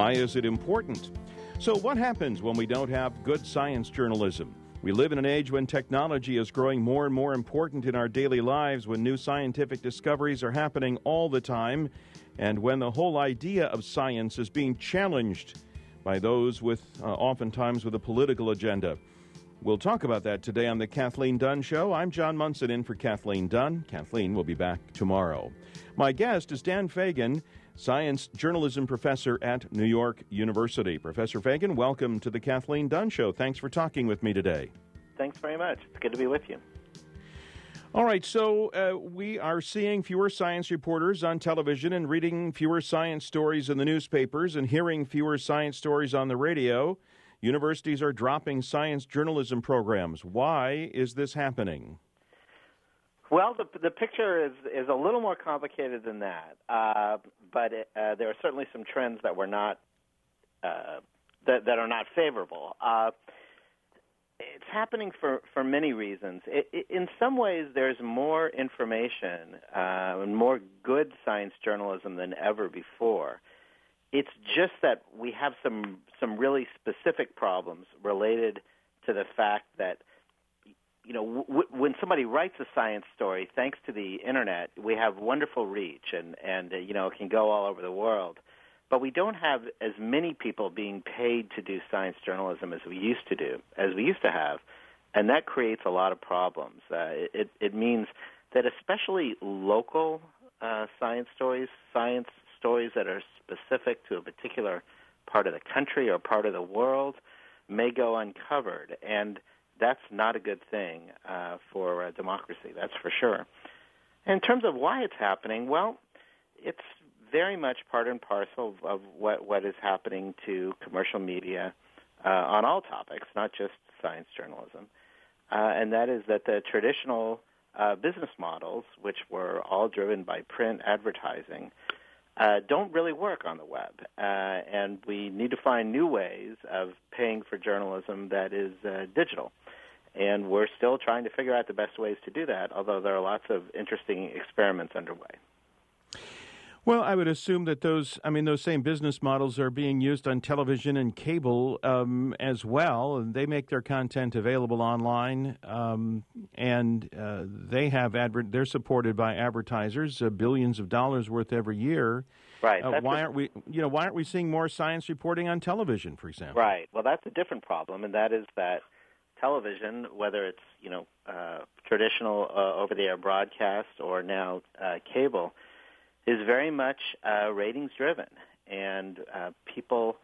Why is it important? So what happens when we don't have good science journalism? We live in an age when technology is growing more and more important in our daily lives, when new scientific discoveries are happening all the time, and when the whole idea of science is being challenged by those oftentimes with a political agenda. We'll talk about that today on the Kathleen Dunn Show. I'm John Munson in for Kathleen Dunn. Kathleen will be back tomorrow. My guest is Dan Fagan, science journalism professor at New York University. Professor Fagan, welcome to the Kathleen Dunn Show. Thanks for talking with me today. Thanks very much. It's good to be with you. All right, so we are seeing fewer science reporters on television and reading fewer science stories in the newspapers and hearing fewer science stories on the radio. Universities are dropping science journalism programs. Why is this happening? Well, the picture is a little more complicated than that, but there are certainly some trends that were not that are not favorable. It's happening for many reasons. In some ways, there's more information and more good science journalism than ever before. It's just that we have some really specific problems related to the fact that, you know, when somebody writes a science story, thanks to the Internet, we have wonderful reach and you know, it can go all over the world. But we don't have as many people being paid to do science journalism as we used to have, and that creates a lot of problems. It means that especially local science stories that are specific to a particular part of the country or part of the world may go uncovered, and that's not a good thing for democracy, that's for sure. In terms of why it's happening, well, it's very much part and parcel of what is happening to commercial media on all topics, not just science journalism, and that is that the traditional business models, which were all driven by print advertising, don't really work on the web, and we need to find new ways of paying for journalism that is digital. And we're still trying to figure out the best ways to do that, although there are lots of interesting experiments underway. Well, I would assume that those same business models are being used on television and cable as well, and they make their content available online, and they're supported by advertisers, billions of dollars worth every year. Right. Why aren't we seeing more science reporting on television, for example? Right. Well, that's a different problem, and that is that television, whether it's traditional over-the-air broadcast or now cable, is very much ratings-driven, and people,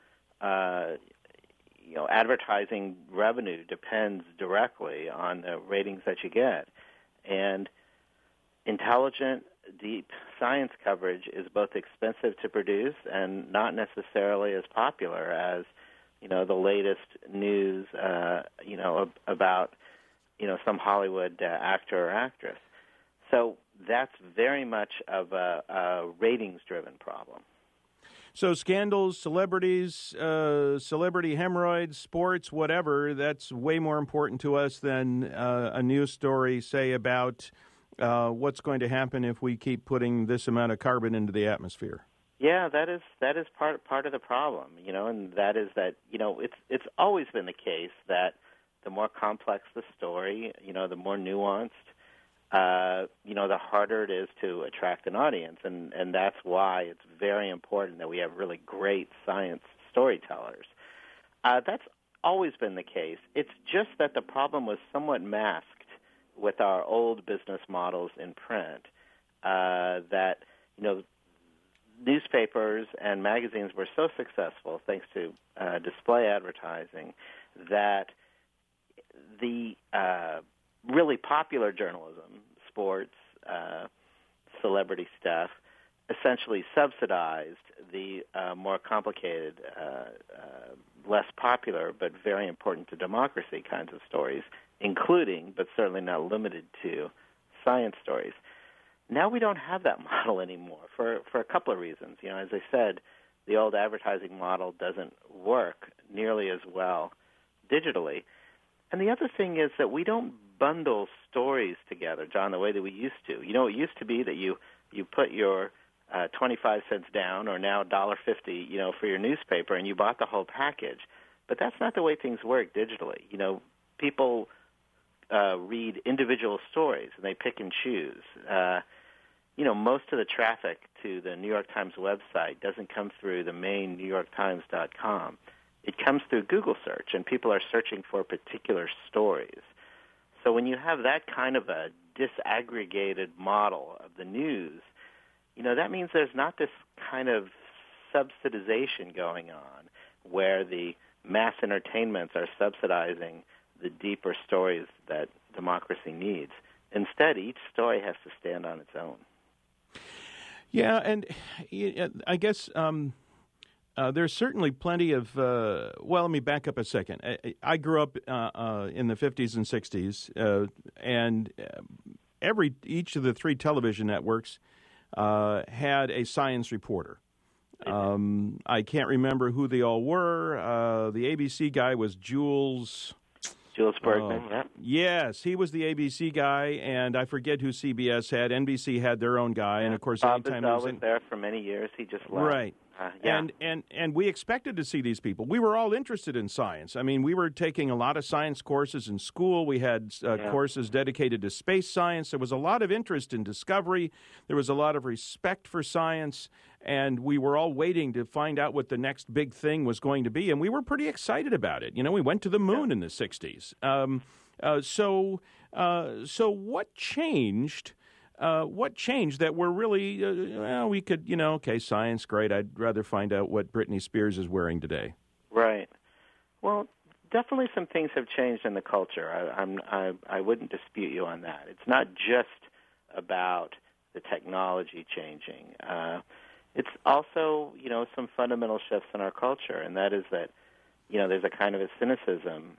advertising revenue depends directly on the ratings that you get. And intelligent, deep science coverage is both expensive to produce and not necessarily as popular as, the latest news, about, some Hollywood actor or actress. So that's very much of a ratings-driven problem. So scandals, celebrities, celebrity hemorrhoids, sports, whatever, that's way more important to us than a news story, say, about what's going to happen if we keep putting this amount of carbon into the atmosphere. Yeah, that is part of the problem, and that is that, it's always been the case that the more complex the story, the more nuanced, the harder it is to attract an audience, and that's why it's very important that we have really great science storytellers. That's always been the case. It's just that the problem was somewhat masked with our old business models in print, that, newspapers and magazines were so successful, thanks to display advertising, that the really popular journalism, sports, celebrity stuff, essentially subsidized the more complicated, less popular, but very important to democracy kinds of stories, including, but certainly not limited to, science stories. Now we don't have that model anymore for a couple of reasons. As I said, the old advertising model doesn't work nearly as well digitally. And the other thing is that we don't bundle stories together, John, the way that we used to. It used to be that you put your 25 cents down, or now $1.50, for your newspaper, and you bought the whole package. But that's not the way things work digitally. People read individual stories, and they pick and choose. Most of the traffic to the New York Times website doesn't come through the main NewYorkTimes.com. It comes through Google search, and people are searching for particular stories. So when you have that kind of a disaggregated model of the news, that means there's not this kind of subsidization going on where the mass entertainments are subsidizing the deeper stories that democracy needs. Instead, each story has to stand on its own. Yeah, and I guess there's certainly plenty of, let me back up a second. I grew up in the 50s and 60s, and each of the three television networks had a science reporter. I can't remember who they all were. The ABC guy was Jules Bergman, yeah. Yes, he was the ABC guy, and I forget who CBS had. NBC had their own guy, and of course, Bob Bazell was there for many years. He just left. Right. And we expected to see these people. We were all interested in science. I mean, we were taking a lot of science courses in school. We had courses dedicated to space science. There was a lot of interest in discovery. There was a lot of respect for science, and we were all waiting to find out what the next big thing was going to be, and we were pretty excited about it. We went to the moon in the 60s. So what changed? What changed that we're really, we could, science, great. I'd rather find out what Britney Spears is wearing today. Right. Well, definitely some things have changed in the culture. I wouldn't dispute you on that. It's not just about the technology changing. It's also, some fundamental shifts in our culture, and that is that, there's a kind of a cynicism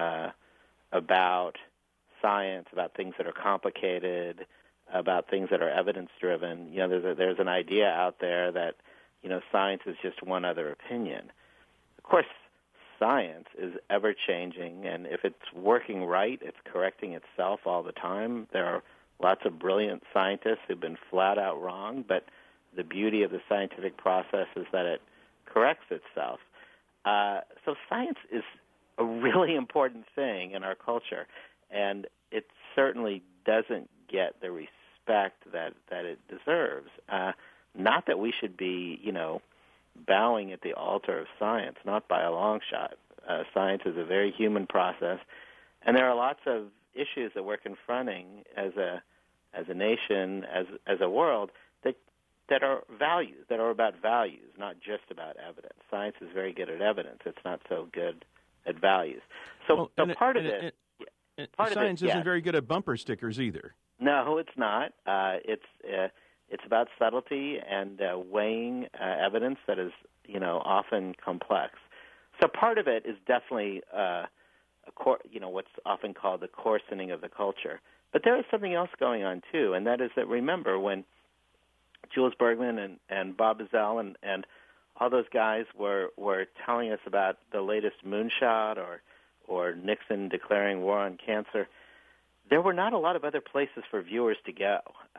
about science, about things that are complicated, about things that are evidence-driven. There's an idea out there that, science is just one other opinion. Of course, science is ever-changing, and if it's working right, it's correcting itself all the time. There are lots of brilliant scientists who've been flat-out wrong, but the beauty of the scientific process is that it corrects itself. So science is a really important thing in our culture, and it certainly doesn't get the respect that it deserves. Not that we should be, bowing at the altar of science, not by a long shot. Science is a very human process, and there are lots of issues that we're confronting as a nation, as a world, that are values, that are about values, not just about evidence. Science is very good at evidence. It's not so good at values. So part of it... Science isn't very good at bumper stickers either. No, it's not. It's about subtlety and weighing evidence that is, often complex. So part of it is definitely, what's often called the coarsening of the culture. But there is something else going on too, and that is that, remember, when Jules Bergman and Bob Bazell and all those guys were telling us about the latest moonshot or Nixon declaring war on cancer, there were not a lot of other places for viewers to go.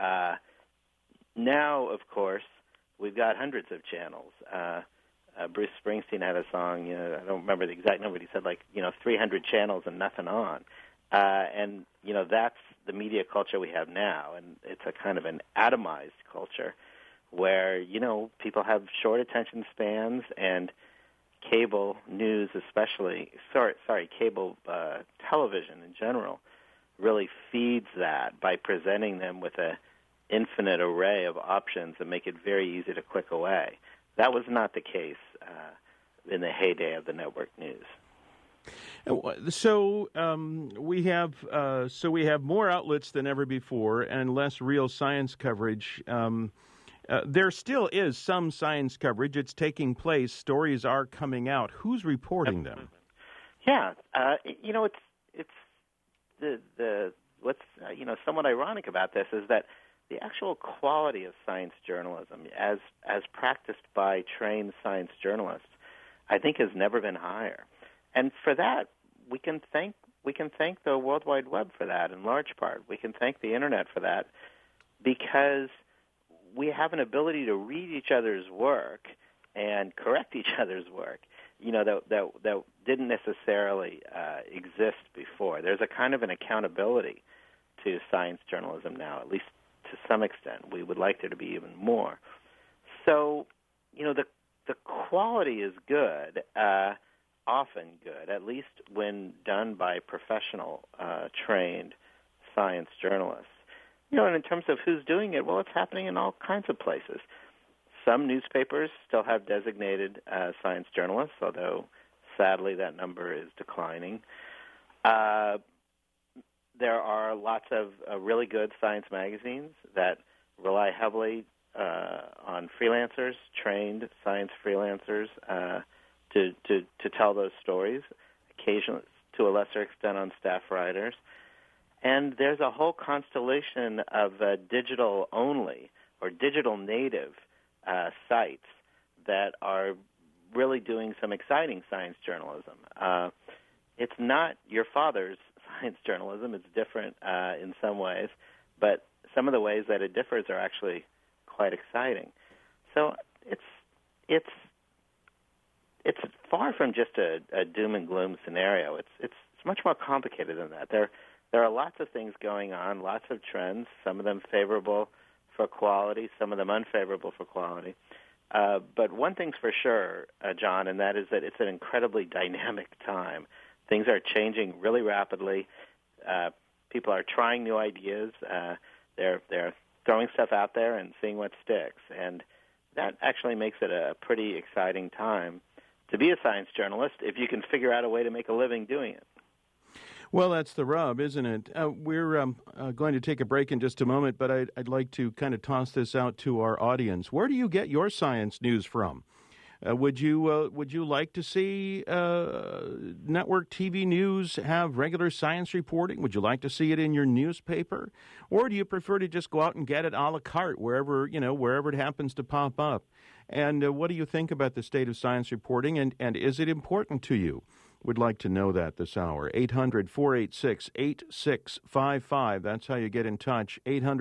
Now, of course, we've got hundreds of channels. Bruce Springsteen had a song, I don't remember the exact number, but he said 300 channels and nothing on. And, that's the media culture we have now, and it's a kind of an atomized culture where, people have short attention spans, and cable news especially, cable television in general really feeds that by presenting them with an infinite array of options that make it very easy to click away. That was not the case in the heyday of the network news. So we have more outlets than ever before and less real science coverage. There still is some science coverage. It's taking place. Stories are coming out. Who's reporting them? Yeah, it's the what's somewhat ironic about this is that the actual quality of science journalism, as practiced by trained science journalists, I think has never been higher. And for that, we can thank the World Wide Web for that in large part. We can thank the Internet for that, because we have an ability to read each other's work and correct each other's work, that didn't necessarily exist before. There's a kind of an accountability to science journalism now, at least to some extent. We would like there to be even more. So, the quality is good, often good, at least when done by professional, trained science journalists. And in terms of who's doing it, well, it's happening in all kinds of places. Some newspapers still have designated science journalists, although sadly that number is declining. There are lots of really good science magazines that rely heavily on freelancers, trained science freelancers, to tell those stories, occasionally to a lesser extent on staff writers. And there's a whole constellation of digital-only or digital-native sites that are really doing some exciting science journalism. It's not your father's science journalism. It's different in some ways, but some of the ways that it differs are actually quite exciting. So it's far from just a doom and gloom scenario. It's much more complicated than that. There are lots of things going on, lots of trends, some of them favorable for quality, some of them unfavorable for quality. But one thing's for sure, John, and that is that it's an incredibly dynamic time. Things are changing really rapidly. People are trying new ideas. They're throwing stuff out there and seeing what sticks. And that actually makes it a pretty exciting time to be a science journalist if you can figure out a way to make a living doing it. Well, that's the rub, isn't it? We're going to take a break in just a moment, but I'd like to kind of toss this out to our audience. Where do you get your science news from? Would you like to see network TV news have regular science reporting? Would you like to see it in your newspaper, or do you prefer to just go out and get it a la carte wherever it happens to pop up? And what do you think about the state of science reporting, and is it important to you? We'd like to know that this hour. 800-486-8655. That's how you get in touch.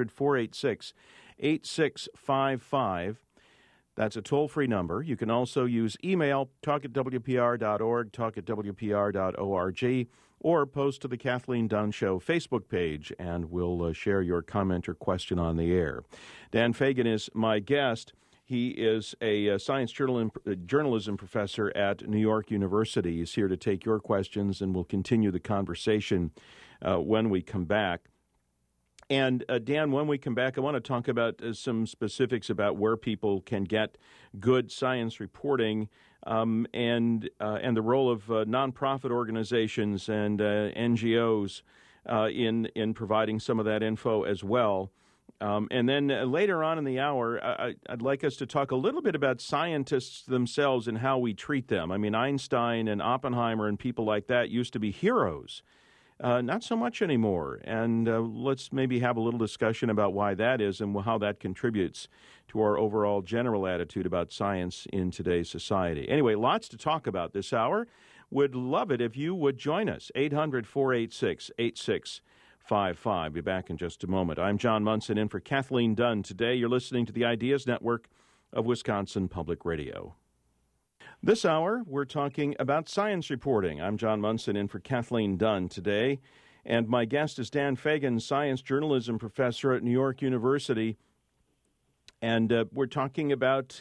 800-486-8655. That's a toll-free number. You can also use email, talk@wpr.org, talk@wpr.org, or post to the Kathleen Dunn Show Facebook page, and we'll share your comment or question on the air. Dan Fagan is my guest. He is a science journalism professor at New York University. He's here to take your questions, and we'll continue the conversation when we come back. And, Dan, when we come back, I want to talk about some specifics about where people can get good science reporting and the role of nonprofit organizations and NGOs in providing some of that info as well. And then later on in the hour, I'd like us to talk a little bit about scientists themselves and how we treat them. I mean, Einstein and Oppenheimer and people like that used to be heroes. Not so much anymore. And let's maybe have a little discussion about why that is and how that contributes to our overall general attitude about science in today's society. Anyway, lots to talk about this hour. Would love it if you would join us. 800-486-8655. Be back in just a moment. I'm John Munson in for Kathleen Dunn. Today you're listening to the Ideas Network of Wisconsin Public Radio. This hour, we're talking about science reporting. I'm John Munson in for Kathleen Dunn today, and my guest is Dan Fagan, science journalism professor at New York University, and we're talking about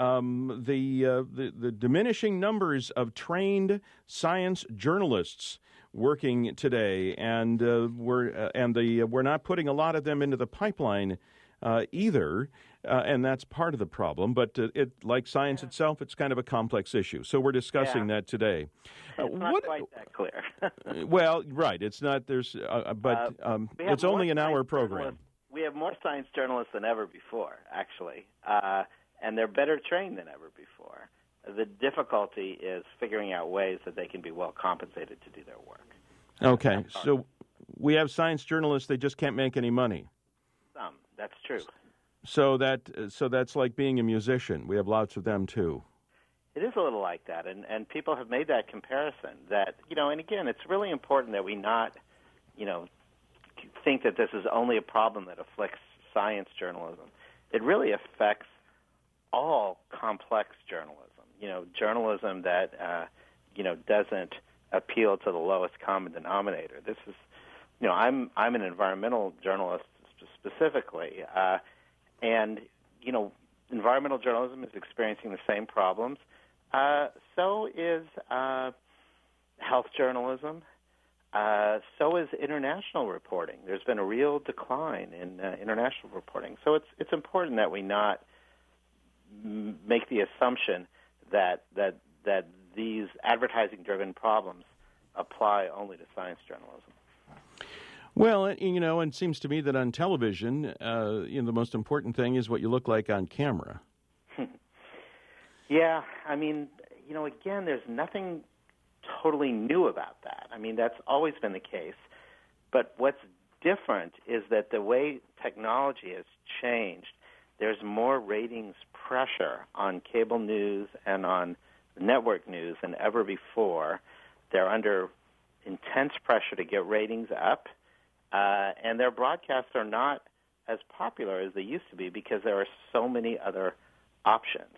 the diminishing numbers of trained science journalists working today, and we're not putting a lot of them into the pipeline either. And that's part of the problem, but like science itself, it's kind of a complex issue. So we're discussing that today. It's not quite that clear. Well, right. It's not. There's, but it's only an hour program. We have more science journalists than ever before, actually, and they're better trained than ever before. The difficulty is figuring out ways that they can be well compensated to do their work. Okay, so we have science journalists. They just can't make any money. That's true. So that's like being a musician. We have lots of them too. It is a little like that, and people have made that comparison. That and again, it's really important that we not, think that this is only a problem that afflicts science journalism. it really affects all complex journalism. Journalism that doesn't appeal to the lowest common denominator. This is, I'm an environmental journalist specifically, and environmental journalism is experiencing the same problems. So is health journalism. So is international reporting. There's been a real decline in international reporting. So it's important that we not make the assumption that these advertising-driven problems apply only to science journalism. Well, and it seems to me that on television, the most important thing is what you look like on camera. Yeah, again, there's nothing totally new about that. That's always been the case. But what's different is that the way technology has changed, there's more ratings pressure on cable news and on network news than ever before. They're under intense pressure to get ratings up, and their broadcasts are not as popular as they used to be because there are so many other options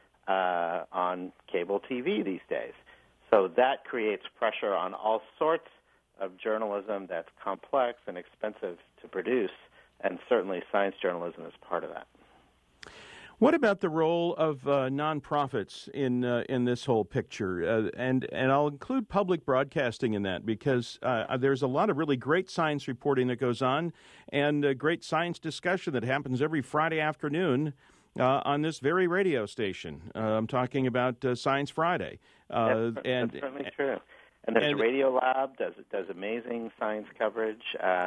on cable TV these days. So that creates pressure on all sorts of journalism that's complex and expensive to produce, and certainly science journalism is part of that. What about the role of nonprofits in this whole picture? And I'll include public broadcasting in that because there's a lot of really great science reporting that goes on and great science discussion that happens every Friday afternoon on this very radio station. I'm talking about Science Friday. That's certainly true. And there's Radio Lab does amazing science coverage.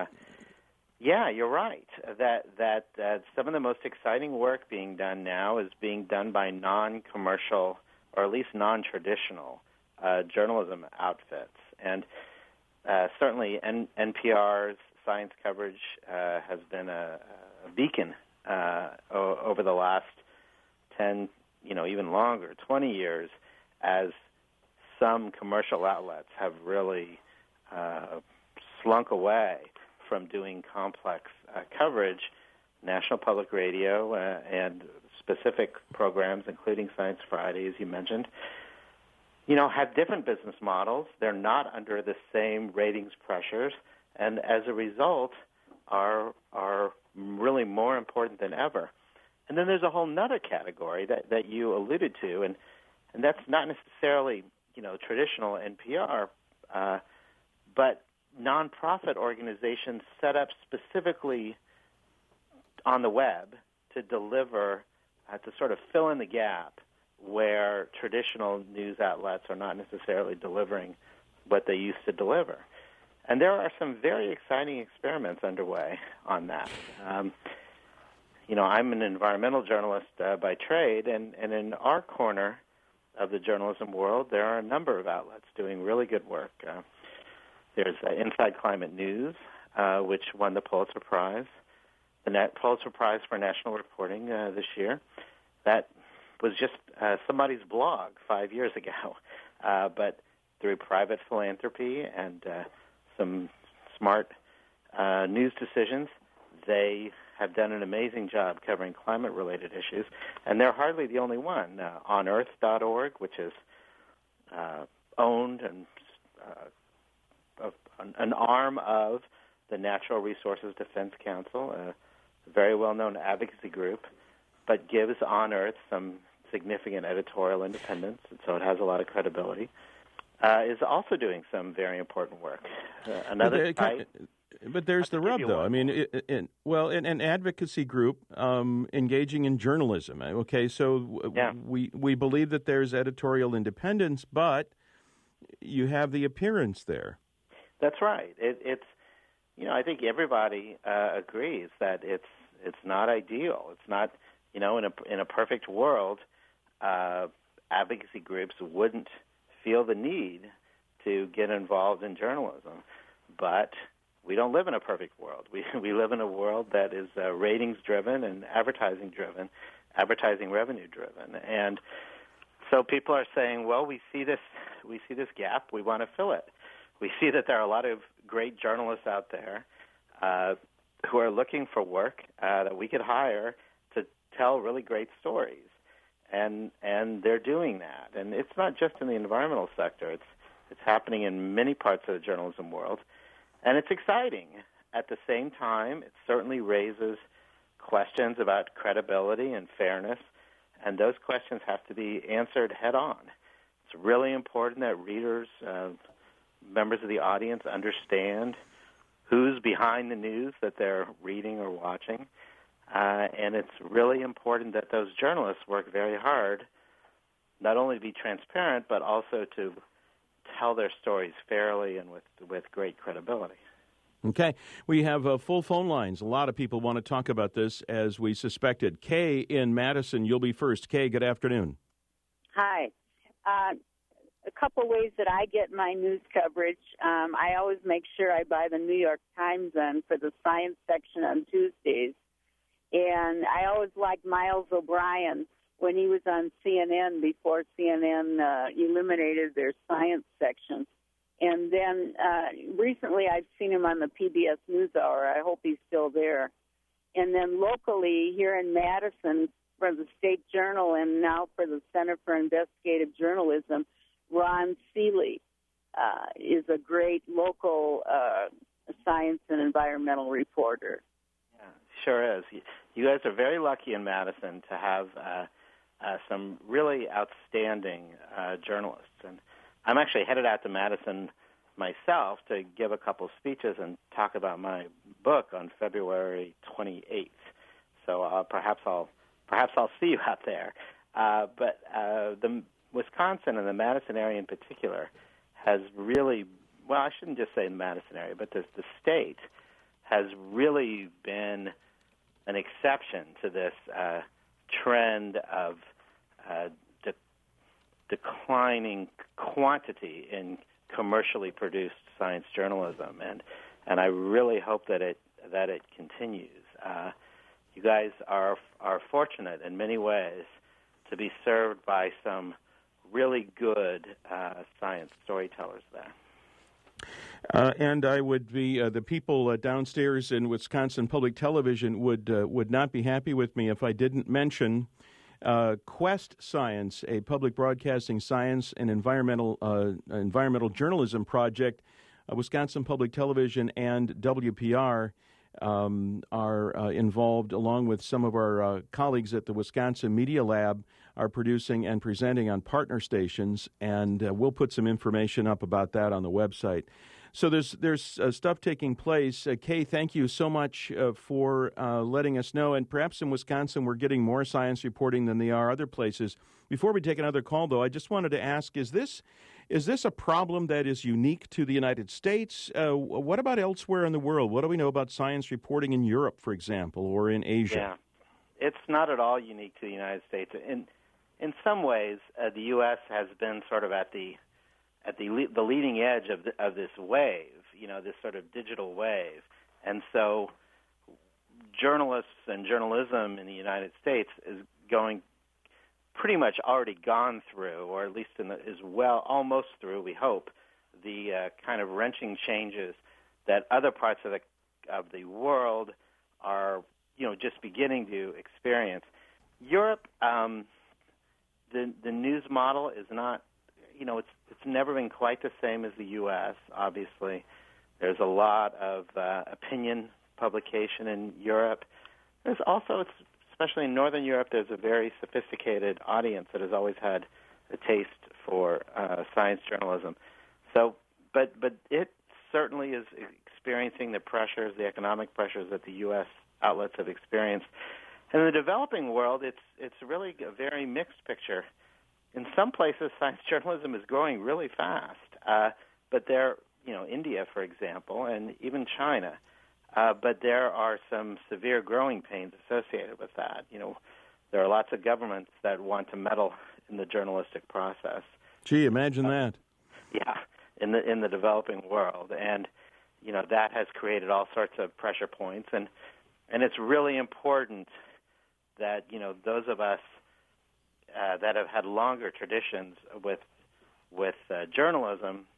Yeah, you're right. That some of the most exciting work being done now is being done by non-commercial or at least non-traditional journalism outfits, and certainly NPR's science coverage has been a beacon over the last 10, even longer, 20 years, as some commercial outlets have really slunk away from doing complex coverage. National Public Radio and specific programs, including Science Friday, as you mentioned, have different business models. They're not under the same ratings pressures, and as a result, are really more important than ever. And then there's a whole other category that you alluded to, and that's not necessarily traditional NPR, but nonprofit organizations set up specifically on the web to deliver, to sort of fill in the gap where traditional news outlets are not necessarily delivering what they used to deliver. And there are some very exciting experiments underway on that. I'm an environmental journalist by trade, and in our corner of the journalism world, there are a number of outlets doing really good work. There's Inside Climate News, which won the Pulitzer Prize, the Pulitzer Prize for National Reporting this year. That was just somebody's blog 5 years ago, but through private philanthropy and some smart news decisions, they have done an amazing job covering climate-related issues, and they're hardly the only one. OnEarth.org, which is owned and an arm of the Natural Resources Defense Council, a very well-known advocacy group, but gives On Earth some significant editorial independence, and so it has a lot of credibility, is also doing some very important work. Another site... But there's the rub, though. An advocacy group engaging in journalism. Okay, so we believe that there's editorial independence, but you have the appearance there. That's right. I think everybody agrees that it's not ideal. It's not, in a perfect world, advocacy groups wouldn't feel the need to get involved in journalism, but we don't live in a perfect world. We live in a world that is ratings-driven and advertising-driven, advertising revenue-driven, and so people are saying, well, we see this gap. We want to fill it. We see that there are a lot of great journalists out there who are looking for work that we could hire tell really great stories, and they're doing that. And it's not just in the environmental sector; it's happening in many parts of the journalism world, and it's exciting. At the same time, it certainly raises questions about credibility and fairness, and those questions have to be answered head on. It's really important that readers, members of the audience, understand who's behind the news that they're reading or watching. And it's really important that those journalists work very hard, not only to be transparent, but also to tell their stories fairly and with great credibility. Okay. We have full phone lines. A lot of people want to talk about this, as we suspected. Kay in Madison, you'll be first. Kay, good afternoon. Hi. A couple ways that I get my news coverage. I always make sure I buy the New York Times then for the science section on Tuesdays. And I always liked Miles O'Brien when he was on CNN before CNN eliminated their science section. And then recently I've seen him on the PBS NewsHour. I hope he's still there. And then locally here in Madison for the State Journal and now for the Center for Investigative Journalism, Ron Seeley is a great local science and environmental reporter. Yeah, sure is. You guys are very lucky in Madison to have some really outstanding journalists. And I'm actually headed out to Madison myself to give a couple speeches and talk about my book on February 28th. So perhaps I'll see you out there. But the Wisconsin and the Madison area in particular has really, well, I shouldn't just say the Madison area, but the state has really been an exception to this trend of declining quantity in commercially produced science journalism, and I really hope that it continues. You guys are fortunate in many ways to be served by some really good science storytellers there. And I would be the people downstairs in Wisconsin Public Television would not be happy with me if I didn't mention Quest Science, a public broadcasting science and environmental journalism project. Wisconsin Public Television and WPR are involved, along with some of our colleagues at the Wisconsin Media Lab, are producing and presenting on partner stations, and we'll put some information up about that on the website. So there's stuff taking place. Kay, thank you so much for letting us know. And perhaps in Wisconsin we're getting more science reporting than they are other places. Before we take another call, though, I just wanted to ask, is this a problem that is unique to the United States? What about elsewhere in the world? What do we know about science reporting in Europe, for example, or in Asia? Yeah, it's not at all unique to the United States. In some ways, the U.S. has been sort of at the leading edge of this wave, this sort of digital wave. And so journalists and journalism in the United States is going pretty much already gone through, or at least almost through, we hope, the kind of wrenching changes that other parts of the world are, just beginning to experience. Europe, the news model is not, it's never been quite the same as the U.S., obviously. There's a lot of opinion publication in Europe. There's also, especially in Northern Europe, there's a very sophisticated audience that has always had a taste for science journalism. So, but it certainly is experiencing the pressures, the economic pressures that the U.S. outlets have experienced. And in the developing world, it's really a very mixed picture. In some places, science journalism is growing really fast, but India, for example, and even China. But there are some severe growing pains associated with that. There are lots of governments that want to meddle in the journalistic process. Gee, imagine that. Yeah, in the developing world, and that has created all sorts of pressure points, and it's really important that those of us that have had longer traditions with journalism,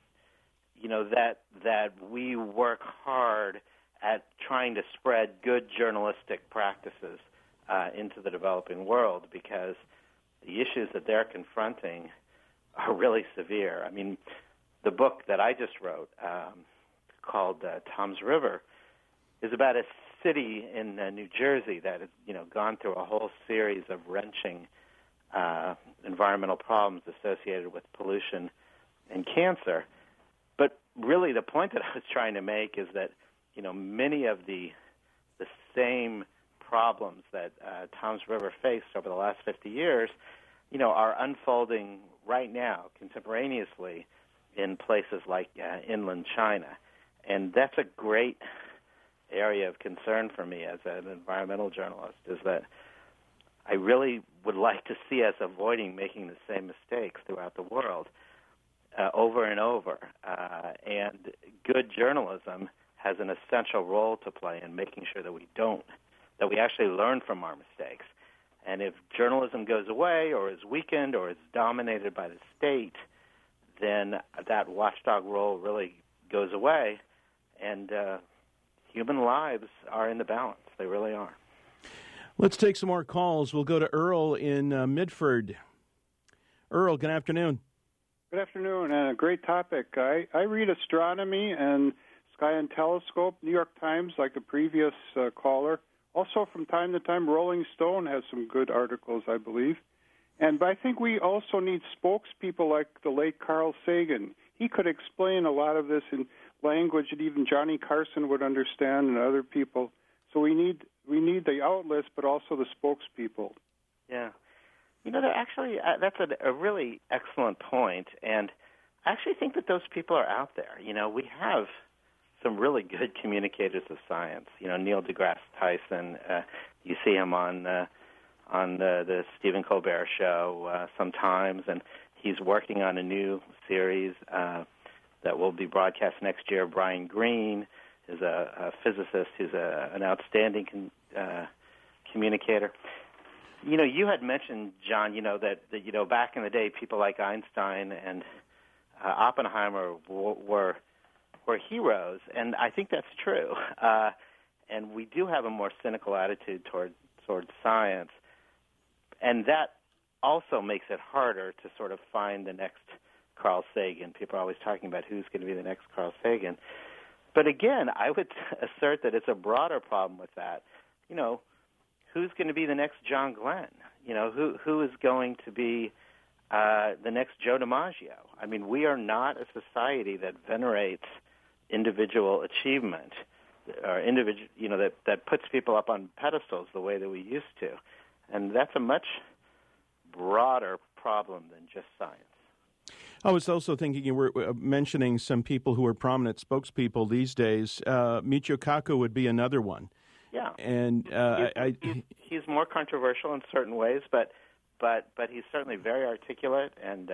that we work hard at trying to spread good journalistic practices into the developing world, because the issues that they're confronting are really severe. I mean, the book that I just wrote, called Tom's River, is about a city in New Jersey that has, gone through a whole series of wrenching environmental problems associated with pollution and cancer. But really, the point that I was trying to make is that, many of the same problems that Tom's River faced over the last 50 years, are unfolding right now, contemporaneously, in places like inland China. And that's a great area of concern for me as an environmental journalist, is that I really would like to see us avoiding making the same mistakes throughout the world over and over. And good journalism has an essential role to play in making sure that we don't, that we actually learn from our mistakes. And if journalism goes away or is weakened or is dominated by the state, then that watchdog role really goes away, and human lives are in the balance. They really are. Let's take some more calls. We'll go to Earl in Midford. Earl, good afternoon. Good afternoon, and a great topic. I read astronomy and Sky and Telescope, New York Times, like the previous caller. Also, from time to time, Rolling Stone has some good articles, I believe. But I think we also need spokespeople like the late Carl Sagan. He could explain a lot of this in language that even Johnny Carson would understand, and other people. So we need the outlets, but also the spokespeople. Yeah. That's a really excellent point, and I actually think that those people are out there. We have some really good communicators of science. Neil deGrasse Tyson, you see him on the Stephen Colbert Show sometimes, and he's working on a new series that will be broadcast next year. Brian Greene is a physicist who's an outstanding communicator. You had mentioned, John, that back in the day, people like Einstein and Oppenheimer were heroes, and I think that's true. And we do have a more cynical attitude towards science, and that also makes it harder to sort of find the next Carl Sagan. People are always talking about who's going to be the next Carl Sagan. But again, I would assert that it's a broader problem with that. Who's going to be the next John Glenn? Who is going to be the next Joe DiMaggio? I mean, we are not a society that venerates individual achievement, or that puts people up on pedestals the way that we used to. And that's a much broader problem than just science. I was also thinking you were mentioning some people who are prominent spokespeople these days. Michio Kaku would be another one. Yeah, and he's more controversial in certain ways, but he's certainly very articulate and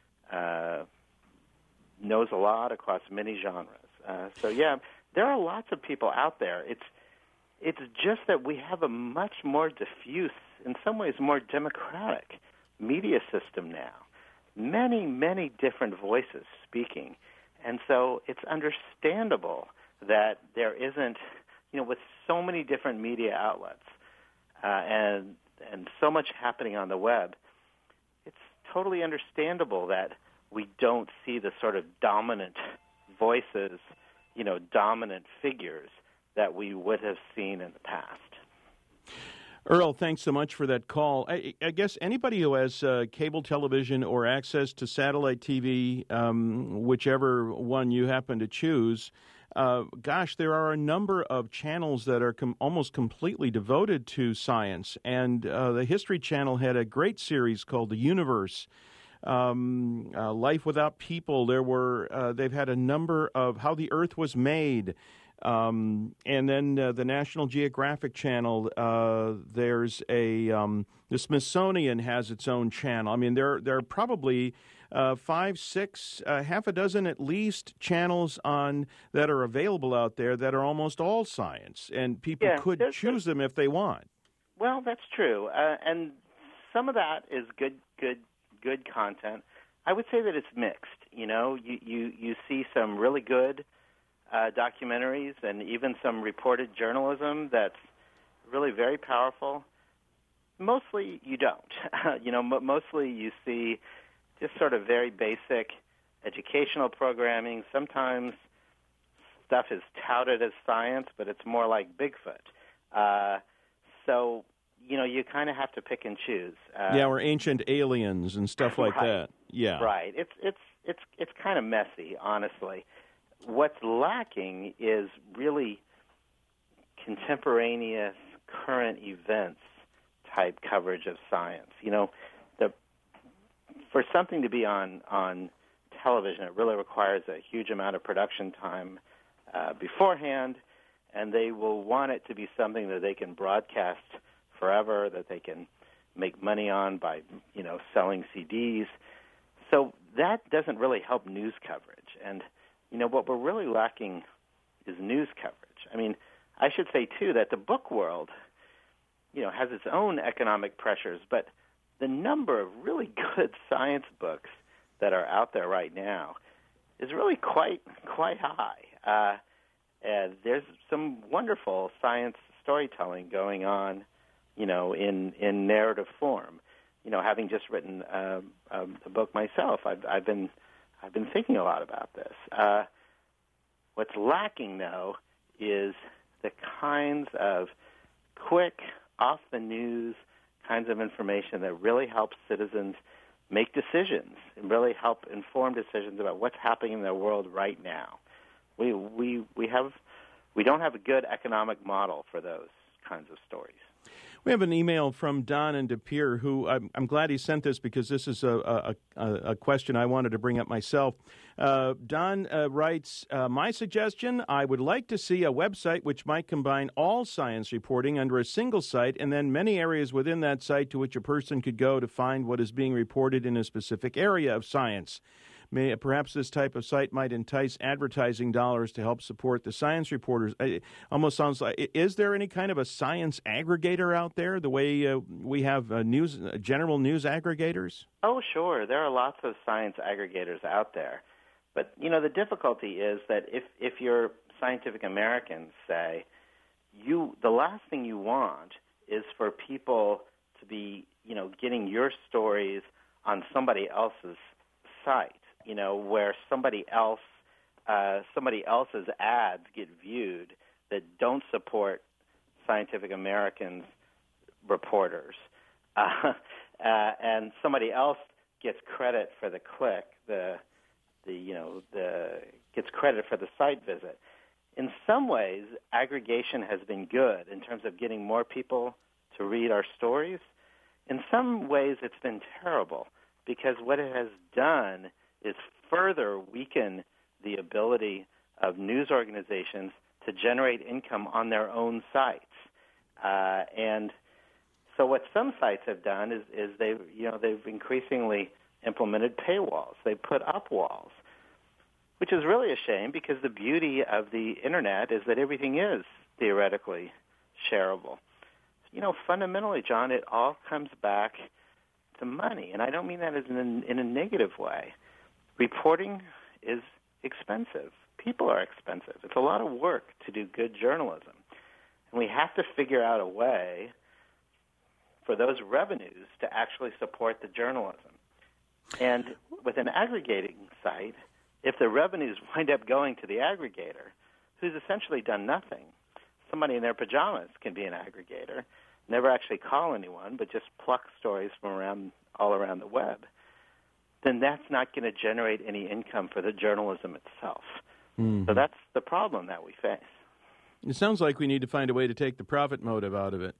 knows a lot across many genres. So yeah, there are lots of people out there. It's just that we have a much more diffuse, in some ways more democratic media system now. Many, many different voices speaking. And so it's understandable that there isn't, with so many different media outlets and so much happening on the web, it's totally understandable that we don't see the sort of dominant voices, dominant figures that we would have seen in the past. Earl, thanks so much for that call. I guess anybody who has cable television or access to satellite TV, whichever one you happen to choose, there are a number of channels that are almost completely devoted to science. And the History Channel had a great series called The Universe, Life Without People. They've had a number of how the Earth was made. And then the National Geographic Channel, there's the Smithsonian has its own channel. I mean, there are probably 5, 6, half a dozen at least channels that are available out there that are almost all science, and people could choose them if they want. Well, that's true, and some of that is good content. I would say that it's mixed. You see some really good documentaries and even some reported journalism that's really very powerful. mostly you don't. Mostly you see just sort of very basic educational programming. Sometimes stuff is touted as science, but it's more like Bigfoot. So you kind of have to pick and choose. Or ancient aliens and stuff like that. Yeah, right. It's kind of messy, honestly. What's lacking is really contemporaneous, current events type coverage of science. For something to be on television, it really requires a huge amount of production time beforehand, and they will want it to be something that they can broadcast forever, that they can make money on by, selling CDs. So that doesn't really help news coverage. And, what we're really lacking is news coverage. I mean, I should say, too, that the book world, has its own economic pressures, but the number of really good science books that are out there right now is really quite high. There's some wonderful science storytelling going on, in narrative form. Having just written a book myself, I've been thinking a lot about this. What's lacking, though, is the kinds of quick, off-the-news kinds of information that really helps citizens make decisions and really help inform decisions about what's happening in their world right now. We don't have a good economic model for those kinds of stories. We have an email from Don in De Pere, who I'm glad he sent this because this is a question I wanted to bring up myself. Don writes, my suggestion, I would like to see a website which might combine all science reporting under a single site and then many areas within that site to which a person could go to find what is being reported in a specific area of science. Perhaps this type of site might entice advertising dollars to help support the science reporters. It almost sounds like, is there any kind of a science aggregator out there, the way we have general news aggregators? Oh, sure. There are lots of science aggregators out there. But, the difficulty is that if you're Scientific Americans, say, the last thing you want is for people to be, getting your stories on somebody else's site. Where somebody else's ads get viewed that don't support Scientific Americans reporters, and somebody else gets credit for the click, gets credit for the site visit. In some ways, aggregation has been good in terms of getting more people to read our stories. In some ways, it's been terrible because what it has done is further weaken the ability of news organizations to generate income on their own sites. And so what some sites have done is they've increasingly implemented paywalls. They put up walls, which is really a shame because the beauty of the Internet is that everything is theoretically shareable. Fundamentally, John, it all comes back to money, and I don't mean that as in a negative way. Reporting is expensive. People are expensive. It's a lot of work to do good journalism. And we have to figure out a way for those revenues to actually support the journalism. And with an aggregating site, if the revenues wind up going to the aggregator, who's essentially done nothing, somebody in their pajamas can be an aggregator, never actually call anyone, but just pluck stories from all around the web, then that's not going to generate any income for the journalism itself. Mm-hmm. So that's the problem that we face. It sounds like we need to find a way to take the profit motive out of it.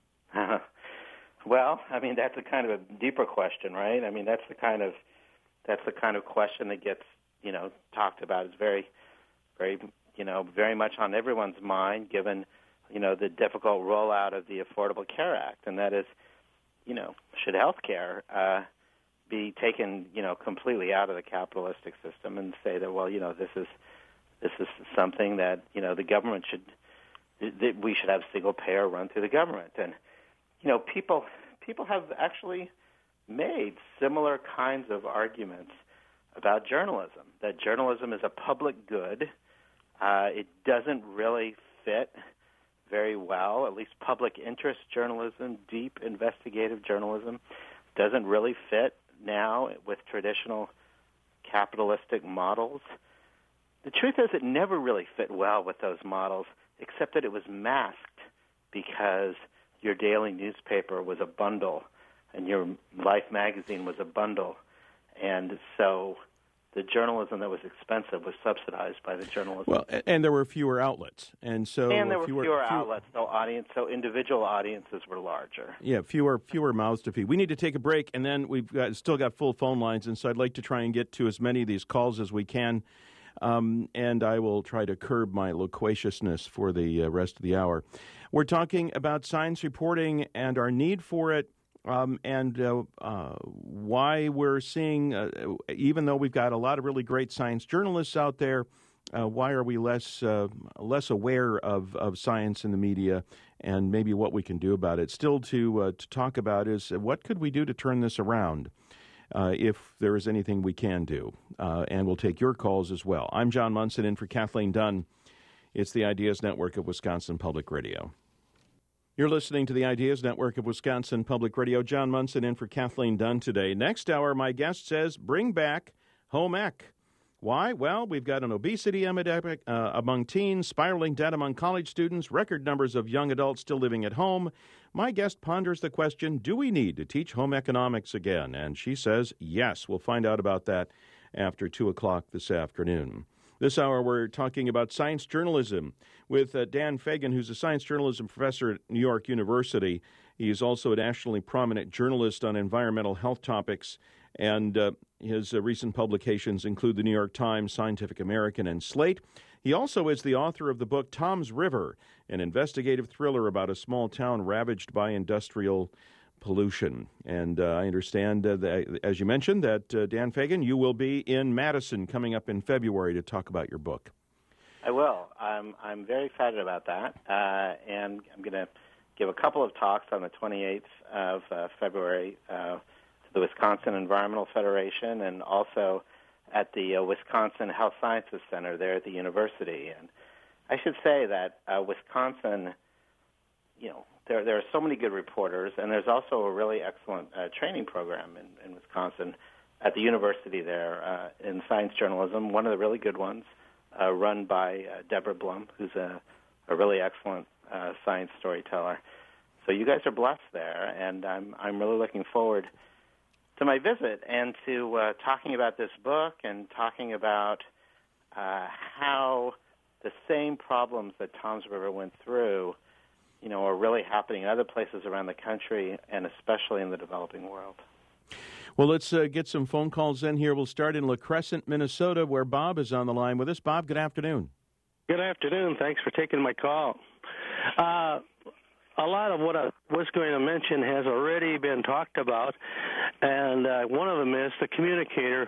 Well, that's a kind of a deeper question, right? That's the kind of question that gets, talked about. It's very, very, very much on everyone's mind, given, the difficult rollout of the Affordable Care Act, and that is, should health care be taken, completely out of the capitalistic system and say that, well, this is something that, the government that we should have single payer run through the government. And, people have actually made similar kinds of arguments about journalism, that journalism is a public good. It doesn't really fit very well, at least public interest journalism, deep investigative journalism, doesn't really fit now with traditional capitalistic models. The truth is it never really fit well with those models, except that it was masked because your daily newspaper was a bundle and your Life magazine was a bundle. And so the journalism that was expensive was subsidized by the journalism. Well, and there were fewer outlets. And there were fewer outlets, so individual audiences were larger. Yeah, fewer mouths to feed. We need to take a break, and then we've still got full phone lines, and so I'd like to try and get to as many of these calls as we can. And I will try to curb my loquaciousness for the rest of the hour. We're talking about science reporting and our need for it, and why we're seeing, even though we've got a lot of really great science journalists out there, why are we less aware of science in the media, and maybe what we can do about it. Still to talk about is what could we do to turn this around? If there is anything we can do. And we'll take your calls as well. I'm John Munson in for Kathleen Dunn. It's the Ideas Network of Wisconsin Public Radio. You're listening to the Ideas Network of Wisconsin Public Radio. John Munson in for Kathleen Dunn today. Next hour, my guest says, bring back home ec. Why? Well, we've got an obesity epidemic among teens, spiraling debt among college students, record numbers of young adults still living at home. My guest ponders the question, do we need to teach home economics again? And she says, yes. We'll find out about that after 2 o'clock this afternoon. This hour, we're talking about science journalism with Dan Fagan, who's a science journalism professor at New York University. He is also a nationally prominent journalist on environmental health topics, and his recent publications include the New York Times, Scientific American, and Slate. He also is the author of the book Tom's River, an investigative thriller about a small town ravaged by industrial pollution. And I understand, that, as you mentioned, that Dan Fagan, you will be in Madison coming up in February to talk about your book. I will. I'm very excited about that, and I'm going to give a couple of talks on the 28th of February to the Wisconsin Environmental Federation, and also at the Wisconsin Health Sciences Center there at the university. And I should say that Wisconsin, there are so many good reporters, and there's also a really excellent training program in Wisconsin at the university there in science journalism, one of the really good ones, run by Deborah Blum, who's a really excellent science storyteller. So you guys are blessed there, and I'm really looking forward to my visit and to talking about this book and talking about how the same problems that Tom's River went through, are really happening in other places around the country and especially in the developing world. Well, let's get some phone calls in here. We'll start in La Crescent, Minnesota, where Bob is on the line with us. Bob, good afternoon. Good afternoon. Thanks for taking my call. A lot of what I was going to mention has already been talked about, and one of them is the communicator.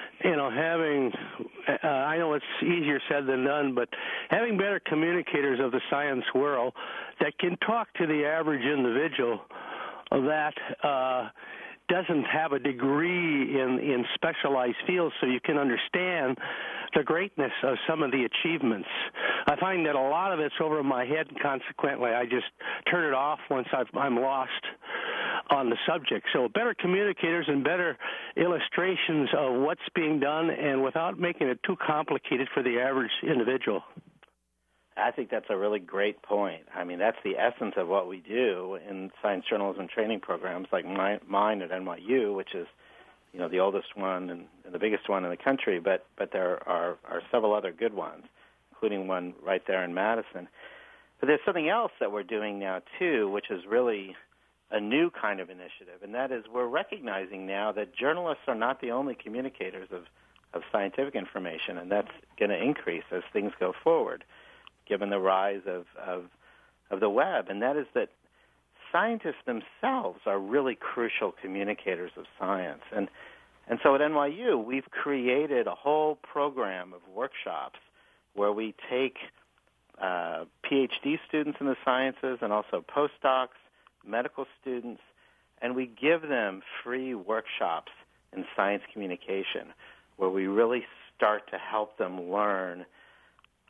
I know it's easier said than done, but having better communicators of the science world that can talk to the average individual that doesn't have a degree in specialized fields, so you can understand the greatness of some of the achievements. I find that a lot of it's over my head, and consequently I just turn it off once I'm lost on the subject. So better communicators and better illustrations of what's being done, and without making it too complicated for the average individual. I think that's a really great point. I mean, that's the essence of what we do in science journalism training programs like mine at NYU, which is, the oldest one and the biggest one in the country, but there are several other good ones, including one right there in Madison. But there's something else that we're doing now, too, which is really a new kind of initiative, and that is we're recognizing now that journalists are not the only communicators of scientific information, and that's going to increase as things go forward, given the rise of the web, and that is that scientists themselves are really crucial communicators of science. And so at NYU, we've created a whole program of workshops where we take PhD students in the sciences and also postdocs, medical students, and we give them free workshops in science communication where we really start to help them learn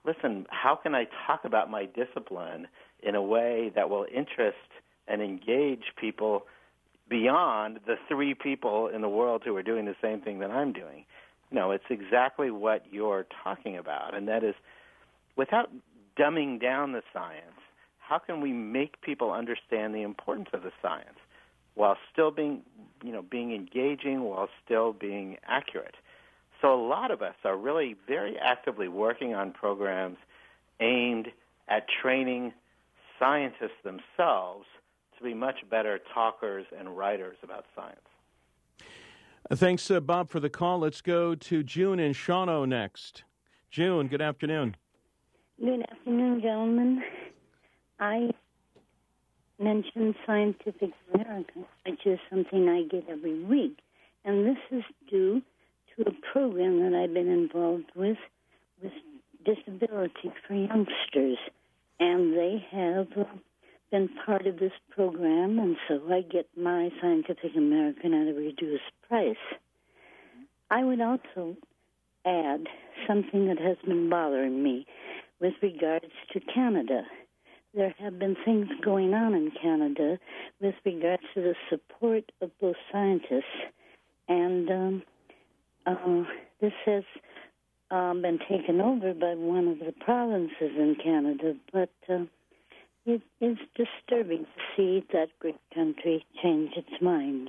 listen, how can I talk about my discipline in a way that will interest and engage people beyond the 3 people in the world who are doing the same thing that I'm doing? It's exactly what you're talking about, and that is, without dumbing down the science, how can we make people understand the importance of the science while still being engaging, while still being accurate? So a lot of us are really very actively working on programs aimed at training scientists themselves to be much better talkers and writers about science. Thanks, Bob, for the call. Let's go to June in Shawano next. June, good afternoon. Good afternoon, gentlemen. I mentioned Scientific America, which is something I get every week. And this is due to a program that I've been involved with disability for youngsters. And they have been part of this program, and so I get my Scientific American at a reduced price. I would also add something that has been bothering me with regards to Canada. There have been things going on in Canada with regards to the support of both scientists, and this has been taken over by one of the provinces in Canada, but it is disturbing to see that great country change its minds.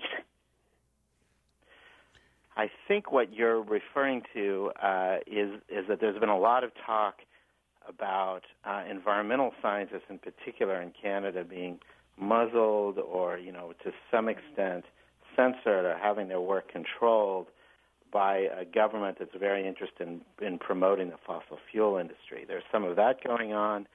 I think what you're referring to is that there's been a lot of talk about environmental scientists in particular in Canada being muzzled or, to some extent censored or having their work controlled by a government that's very interested in promoting the fossil fuel industry. There's some of that going on.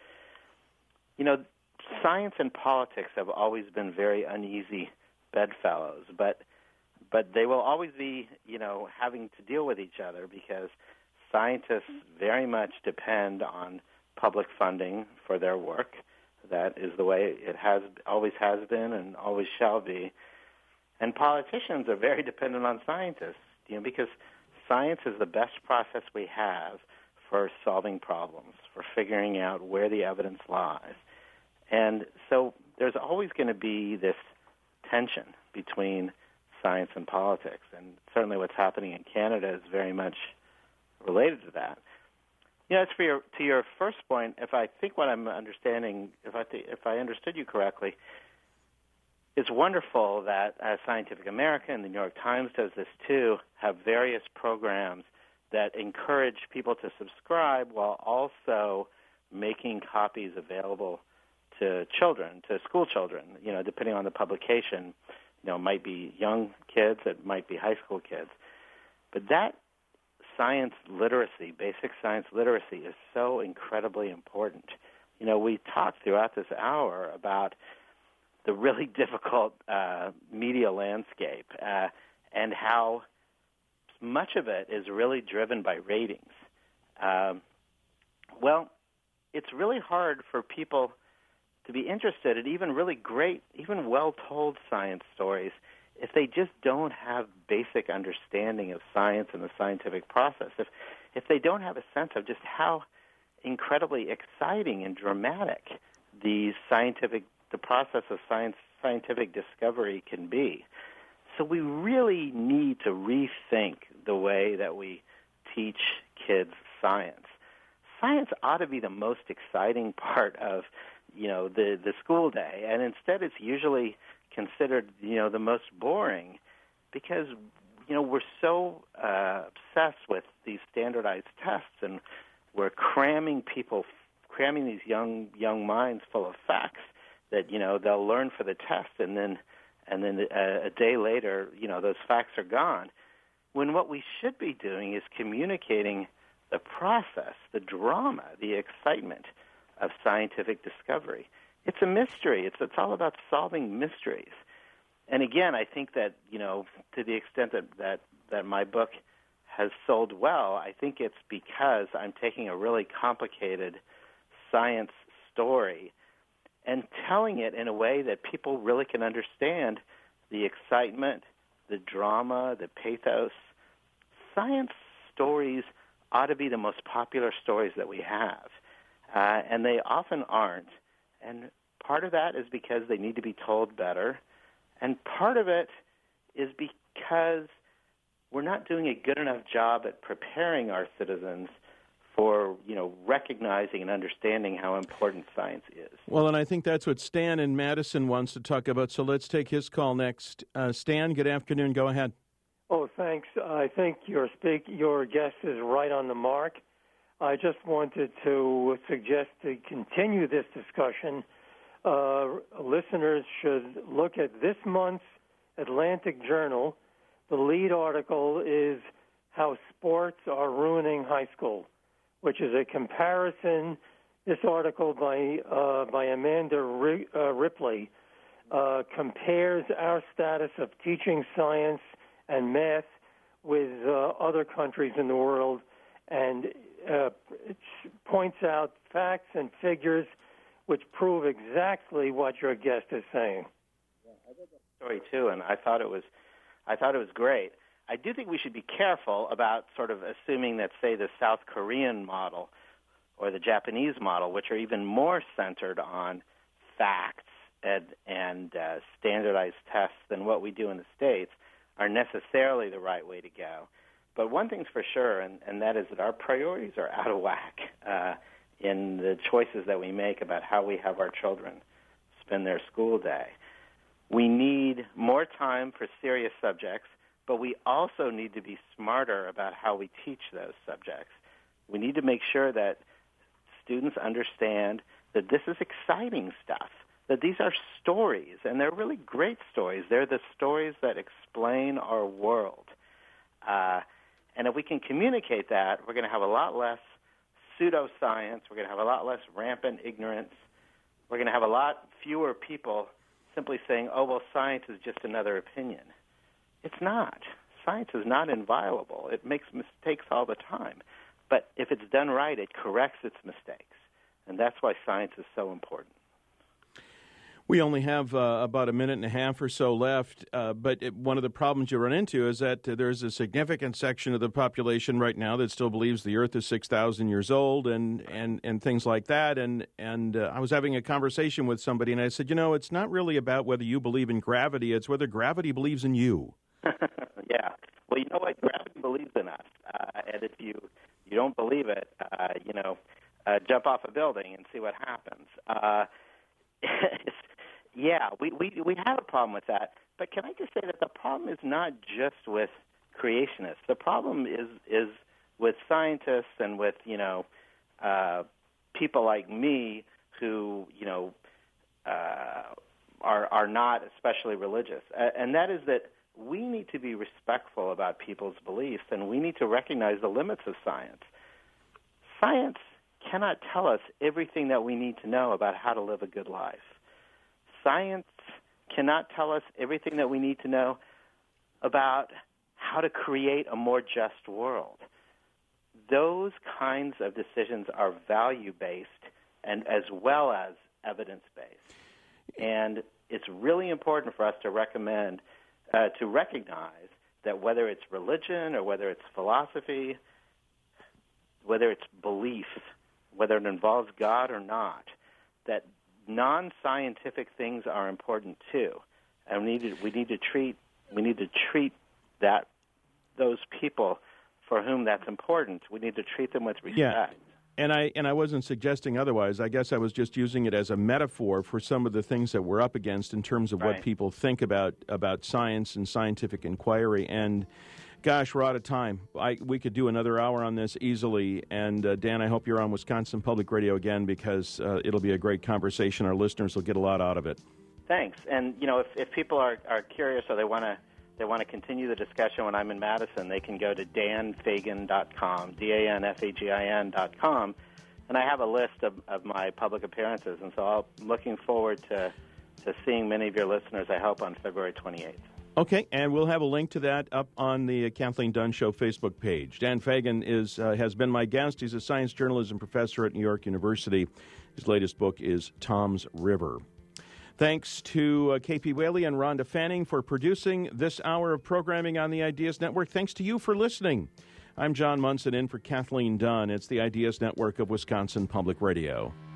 Science and politics have always been very uneasy bedfellows, but they will always be, having to deal with each other because scientists very much depend on public funding for their work. That is the way it always has been and always shall be. And politicians are very dependent on scientists, because science is the best process we have for solving problems, for figuring out where the evidence lies. And so there's always going to be this tension between science and politics, and certainly what's happening in Canada is very much related to that. As to your first point, if I think what I'm understanding, if I understood you correctly, it's wonderful that Scientific American and the New York Times does this too, have various programs that encourage people to subscribe while also making copies available to children, to school children, depending on the publication. It might be young kids, it might be high school kids. But that science literacy, basic science literacy, is so incredibly important. We talked throughout this hour about the really difficult media landscape and how much of it is really driven by ratings. It's really hard for people to be interested in even really great, even well-told science stories if they just don't have basic understanding of science and the scientific process. If they don't have a sense of just how incredibly exciting and dramatic the process of scientific discovery can be. So we really need to rethink the way that we teach kids science. Science ought to be the most exciting part of, the school day, and instead it's usually considered, the most boring because, we're so obsessed with these standardized tests, and we're cramming these young minds full of facts that, they'll learn for the test, and then a day later, those facts are gone. When what we should be doing is communicating the process, the drama, the excitement of scientific discovery. It's a mystery. It's all about solving mysteries. And again, I think that, to the extent that my book has sold well, I think it's because I'm taking a really complicated science story and telling it in a way that people really can understand the excitement, the drama, the pathos. Science stories ought to be the most popular stories that we have. And they often aren't. And part of that is because they need to be told better. And part of it is because we're not doing a good enough job at preparing our citizens for, recognizing and understanding how important science is. Well, and I think that's what Stan in Madison wants to talk about, so let's take his call next. Stan, good afternoon. Go ahead. Oh, thanks. I think your guest is right on the mark. I just wanted to suggest to continue this discussion. Listeners should look at this month's Atlantic Journal. The lead article is How Sports Are Ruining High School, which is a comparison. This article by Amanda Ripley compares our status of teaching science and math with other countries in the world, and it points out facts and figures which prove exactly what your guest is saying. Yeah, I read that story too, and I thought it was great. I do think we should be careful about sort of assuming that, say, the South Korean model or the Japanese model, which are even more centered on facts and standardized tests than what we do in the States, are necessarily the right way to go. But one thing's for sure, and that is that our priorities are out of whack in the choices that we make about how we have our children spend their school day. We need more time for serious subjects, but we also need to be smarter about how we teach those subjects. We need to make sure that students understand that this is exciting stuff, that these are stories, and they're really great stories. They're the stories that explain our world. And if we can communicate that, we're going to have a lot less pseudoscience. We're going to have a lot less rampant ignorance. We're going to have a lot fewer people simply saying, oh, well, science is just another opinion. It's not. Science is not inviolable. It makes mistakes all the time. But if it's done right, it corrects its mistakes. And that's why science is so important. We only have about a minute and a half or so left, but one of the problems you run into is that there's a significant section of the population right now that still believes the Earth is 6,000 years old and things like that. And I was having a conversation with somebody, and I said, it's not really about whether you believe in gravity. It's whether gravity believes in you. Yeah. Well, you know what? Gravity believes in us. And if you don't believe it, jump off a building and see what happens. Yeah, we have a problem with that. But can I just say that the problem is not just with creationists. The problem is with scientists and with, people like me who, are not especially religious. And that is that we need to be respectful about people's beliefs, and we need to recognize the limits of science. Science cannot tell us everything that we need to know about how to live a good life. Science cannot tell us everything that we need to know about how to create a more just world. Those kinds of decisions are value-based and as well as evidence-based. And it's really important for us to recognize that whether it's religion or whether it's philosophy, whether it's belief, whether it involves God or not, that non-scientific things are important too, and we need to treat those people for whom that's important. We need to treat them with respect. Yeah. And I wasn't suggesting otherwise. I guess I was just using it as a metaphor for some of the things that we're up against in terms of what people think about science and scientific inquiry. And gosh, we're out of time. We could do another hour on this easily. And, Dan, I hope you're on Wisconsin Public Radio again because it'll be a great conversation. Our listeners will get a lot out of it. Thanks. And, if people are curious or they want to continue the discussion when I'm in Madison, they can go to danfagin.com, DANFAGIN.com. And I have a list of my public appearances. And so I'm looking forward to seeing many of your listeners, I hope, on February 28th. Okay, and we'll have a link to that up on the Kathleen Dunn Show Facebook page. Dan Fagin has been my guest. He's a science journalism professor at New York University. His latest book is Tom's River. Thanks to K.P. Whaley and Rhonda Fanning for producing this hour of programming on the Ideas Network. Thanks to you for listening. I'm John Munson in for Kathleen Dunn. It's the Ideas Network of Wisconsin Public Radio.